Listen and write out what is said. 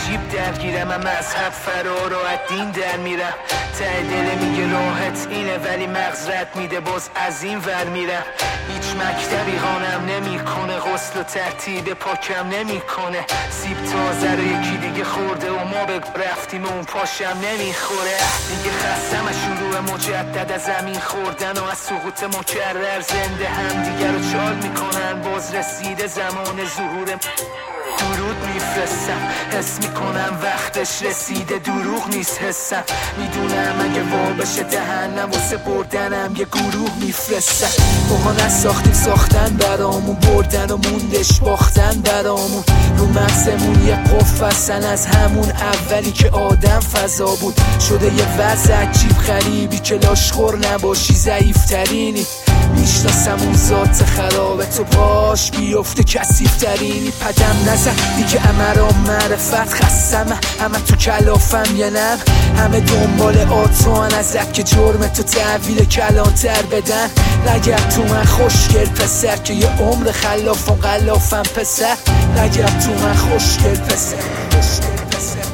عجیب درگیرم، من مذهب فرار و از دین در میرم. ته دل میگه راحت اینه ولی مغز رد میده، باز از این ور میرم. هیچ مکتبی خانم نمیکنه، غسل و ترتیب پاکم نمیکنه. سیب تازه رو یکی دیگه خورده و ما به رفتیم و اون پاشم نمیخوره. دیگه خستم از شروع مجدد از زمین خوردن و از سقوط مکرر. زنده هم دیگه رو چال میکنن، باز رسیده زمان ظهورم. درود میفرستم، حس میکنم وقتش رسیده، دروغ نیست حسم. میدونم اگه وا بشه دهنم واسه بردنم یه گروه میفرستم. ماها نساختیم ساختن برامون، بردن و موندش باختن برامون. رو مغزمون یه قفل از همون اولی که آدم فضا بود. شده یه وضع عجیب غریبی که لاشخور نباشی ضعیفترینی. میشناسم اون ذات خرابه، تو باش بیفته کثیفترینی. پدم نزن دیگه امرام معرفت، خستم همه تو کلافم یه نم. همه دنبال آتوان ازت که جرم تو تحویل کلانتر بدن. نگرد تو من خوشگل پسر که یه عمر خلافم غلافم پسر. نگرد تو من خوشگل پسر.